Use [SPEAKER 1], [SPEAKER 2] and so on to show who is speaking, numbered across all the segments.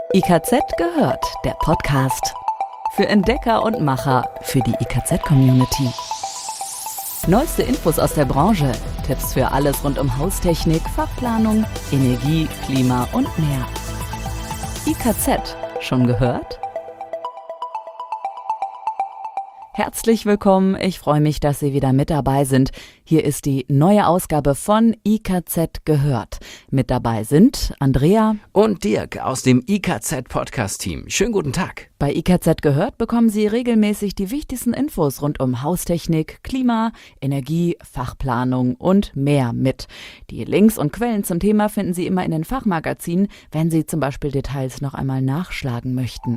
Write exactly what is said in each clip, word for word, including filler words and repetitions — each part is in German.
[SPEAKER 1] I K Z gehört, der Podcast. Für Entdecker und Macher, für die I K Z-Community. Neueste Infos aus der Branche, Tipps für alles rund um Haustechnik, Fachplanung, Energie, Klima und mehr. I K Z, schon gehört? Herzlich willkommen, ich freue mich, dass Sie wieder mit dabei sind. Hier ist die neue Ausgabe von I K Z gehört. Mit dabei sind Andrea
[SPEAKER 2] und Dirk aus dem I K Z-Podcast-Team. Schönen guten Tag.
[SPEAKER 1] Bei I K Z gehört bekommen Sie regelmäßig die wichtigsten Infos rund um Haustechnik, Klima, Energie, Fachplanung und mehr mit. Die Links und Quellen zum Thema finden Sie immer in den Fachmagazinen, wenn Sie zum Beispiel Details noch einmal nachschlagen möchten.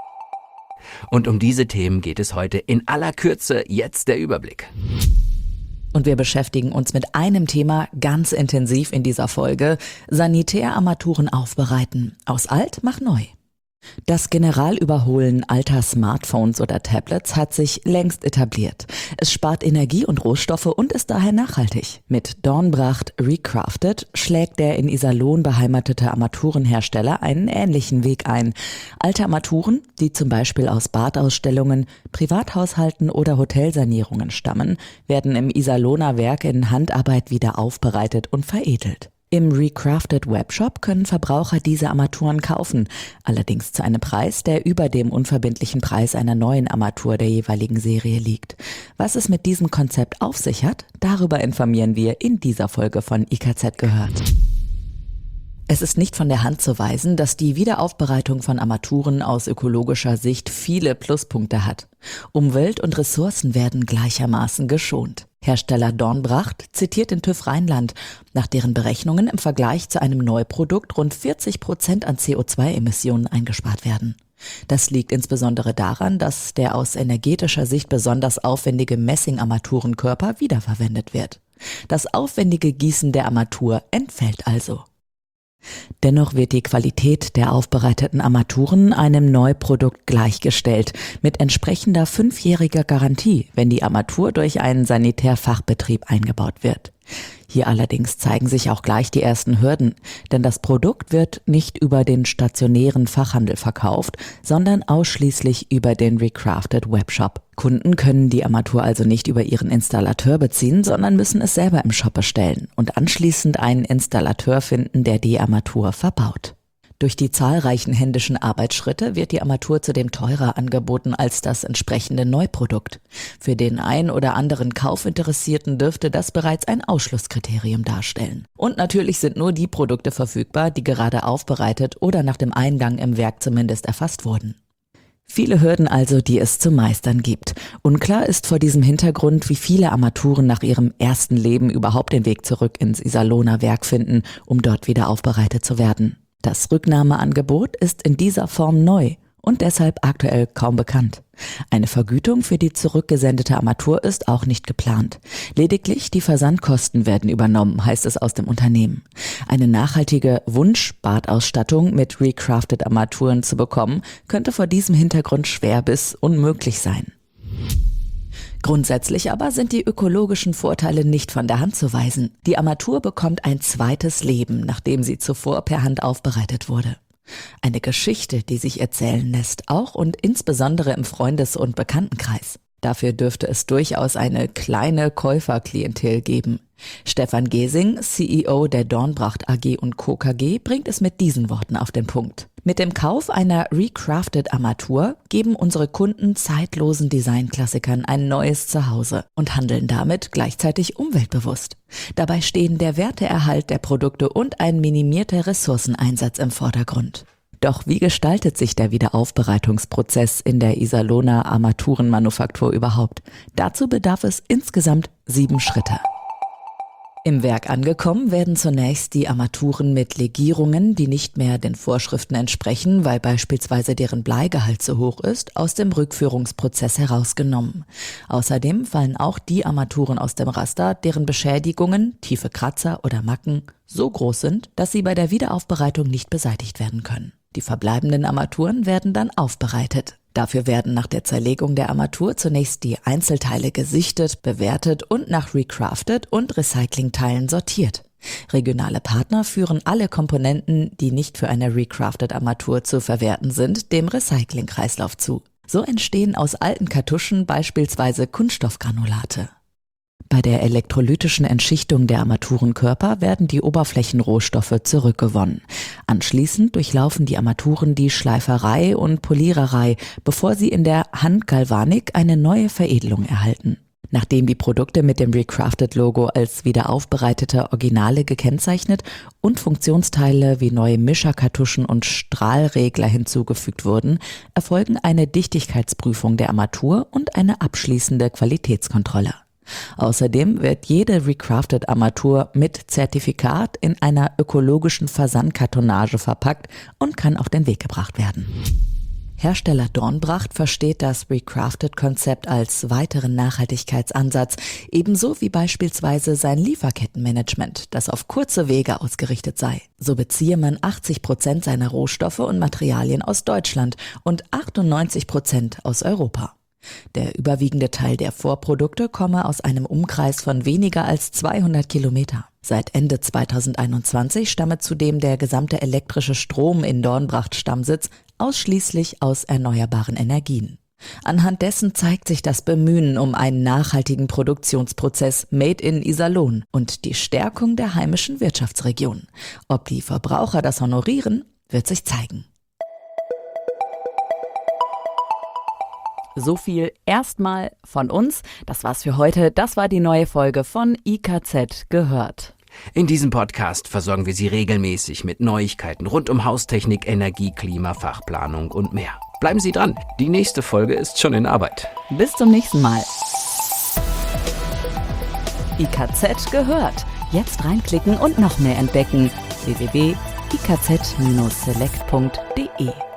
[SPEAKER 2] Und um diese Themen geht es heute in aller Kürze. Jetzt der Überblick.
[SPEAKER 1] Und wir beschäftigen uns mit einem Thema ganz intensiv in dieser Folge: Sanitärarmaturen aufbereiten. Aus alt mach neu. Das Generalüberholen alter Smartphones oder Tablets hat sich längst etabliert. Es spart Energie und Rohstoffe und ist daher nachhaltig. Mit Dornbracht Recrafted schlägt der in Iserlohn beheimatete Armaturenhersteller einen ähnlichen Weg ein. Alte Armaturen, die zum Beispiel aus Badausstellungen, Privathaushalten oder Hotelsanierungen stammen, werden im Iserlohner Werk in Handarbeit wieder aufbereitet und veredelt. Im Recrafted Webshop können Verbraucher diese Armaturen kaufen, allerdings zu einem Preis, der über dem unverbindlichen Preis einer neuen Armatur der jeweiligen Serie liegt. Was es mit diesem Konzept auf sich hat, darüber informieren wir in dieser Folge von I K Z gehört. Es ist nicht von der Hand zu weisen, dass die Wiederaufbereitung von Armaturen aus ökologischer Sicht viele Pluspunkte hat. Umwelt und Ressourcen werden gleichermaßen geschont. Hersteller Dornbracht zitiert den TÜV Rheinland, nach deren Berechnungen im Vergleich zu einem Neuprodukt rund vierzig Prozent an C O zwei Emissionen eingespart werden. Das liegt insbesondere daran, dass der aus energetischer Sicht besonders aufwendige Messingarmaturenkörper wiederverwendet wird. Das aufwendige Gießen der Armatur entfällt also. Dennoch wird die Qualität der aufbereiteten Armaturen einem Neuprodukt gleichgestellt, mit entsprechender fünfjähriger Garantie, wenn die Armatur durch einen Sanitärfachbetrieb eingebaut wird. Hier allerdings zeigen sich auch gleich die ersten Hürden, denn das Produkt wird nicht über den stationären Fachhandel verkauft, sondern ausschließlich über den Recrafted Webshop. Kunden können die Armatur also nicht über ihren Installateur beziehen, sondern müssen es selber im Shop bestellen und anschließend einen Installateur finden, der die Armatur verbaut. Durch die zahlreichen händischen Arbeitsschritte wird die Armatur zudem teurer angeboten als das entsprechende Neuprodukt. Für den ein oder anderen Kaufinteressierten dürfte das bereits ein Ausschlusskriterium darstellen. Und natürlich sind nur die Produkte verfügbar, die gerade aufbereitet oder nach dem Eingang im Werk zumindest erfasst wurden. Viele Hürden also, die es zu meistern gibt. Unklar ist vor diesem Hintergrund, wie viele Armaturen nach ihrem ersten Leben überhaupt den Weg zurück ins Iserlohner Werk finden, um dort wieder aufbereitet zu werden. Das Rücknahmeangebot ist in dieser Form neu und deshalb aktuell kaum bekannt. Eine Vergütung für die zurückgesendete Armatur ist auch nicht geplant. Lediglich die Versandkosten werden übernommen, heißt es aus dem Unternehmen. Eine nachhaltige Wunsch-Badausstattung mit Recrafted Armaturen zu bekommen, könnte vor diesem Hintergrund schwer bis unmöglich sein. Grundsätzlich aber sind die ökologischen Vorteile nicht von der Hand zu weisen. Die Armatur bekommt ein zweites Leben, nachdem sie zuvor per Hand aufbereitet wurde. Eine Geschichte, die sich erzählen lässt, auch und insbesondere im Freundes- und Bekanntenkreis. Dafür dürfte es durchaus eine kleine Käuferklientel geben. Stefan Gesing, C E O der Dornbracht A G und Co. K G, bringt es mit diesen Worten auf den Punkt. Mit dem Kauf einer Recrafted Armatur geben unsere Kunden zeitlosen Designklassikern ein neues Zuhause und handeln damit gleichzeitig umweltbewusst. Dabei stehen der Werteerhalt der Produkte und ein minimierter Ressourceneinsatz im Vordergrund. Doch wie gestaltet sich der Wiederaufbereitungsprozess in der Iserlohner Armaturenmanufaktur überhaupt? Dazu bedarf es insgesamt sieben Schritte. Im Werk angekommen werden zunächst die Armaturen mit Legierungen, die nicht mehr den Vorschriften entsprechen, weil beispielsweise deren Bleigehalt zu hoch ist, aus dem Rückführungsprozess herausgenommen. Außerdem fallen auch die Armaturen aus dem Raster, deren Beschädigungen, tiefe Kratzer oder Macken so groß sind, dass sie bei der Wiederaufbereitung nicht beseitigt werden können. Die verbleibenden Armaturen werden dann aufbereitet. Dafür werden nach der Zerlegung der Armatur zunächst die Einzelteile gesichtet, bewertet und nach Recrafted und Recyclingteilen sortiert. Regionale Partner führen alle Komponenten, die nicht für eine Recrafted-Armatur zu verwerten sind, dem Recyclingkreislauf zu. So entstehen aus alten Kartuschen beispielsweise Kunststoffgranulate. Bei der elektrolytischen Entschichtung der Armaturenkörper werden die Oberflächenrohstoffe zurückgewonnen. Anschließend durchlaufen die Armaturen die Schleiferei und Poliererei, bevor sie in der Handgalvanik eine neue Veredelung erhalten. Nachdem die Produkte mit dem Recrafted-Logo als wiederaufbereitete Originale gekennzeichnet und Funktionsteile wie neue Mischerkartuschen und Strahlregler hinzugefügt wurden, erfolgen eine Dichtigkeitsprüfung der Armatur und eine abschließende Qualitätskontrolle. Außerdem wird jede Recrafted-Armatur mit Zertifikat in einer ökologischen Versandkartonage verpackt und kann auf den Weg gebracht werden. Hersteller Dornbracht versteht das Recrafted-Konzept als weiteren Nachhaltigkeitsansatz, ebenso wie beispielsweise sein Lieferkettenmanagement, das auf kurze Wege ausgerichtet sei. So beziehe man achtzig Prozent seiner Rohstoffe und Materialien aus Deutschland und achtundneunzig Prozent aus Europa. Der überwiegende Teil der Vorprodukte komme aus einem Umkreis von weniger als zweihundert Kilometer. Seit Ende zweitausendeinundzwanzig stamme zudem der gesamte elektrische Strom in Dornbracht Stammsitz ausschließlich aus erneuerbaren Energien. Anhand dessen zeigt sich das Bemühen um einen nachhaltigen Produktionsprozess Made in Iserlohn und die Stärkung der heimischen Wirtschaftsregion. Ob die Verbraucher das honorieren, wird sich zeigen. So viel erstmal von uns. Das war's für heute. Das war die neue Folge von I K Z gehört.
[SPEAKER 2] In diesem Podcast versorgen wir Sie regelmäßig mit Neuigkeiten rund um Haustechnik, Energie, Klima, Fachplanung und mehr. Bleiben Sie dran, die nächste Folge ist schon in Arbeit.
[SPEAKER 1] Bis zum nächsten Mal. I K Z gehört. Jetzt reinklicken und noch mehr entdecken. w w w punkt i k z Bindestrich select punkt d e